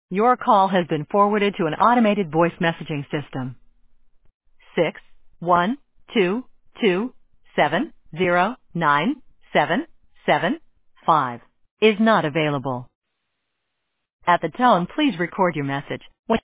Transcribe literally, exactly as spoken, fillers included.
Your call has been forwarded to an automated voice messaging system. Six one two two seven zero nine seven seven five is not available. At the tone, please record your message. When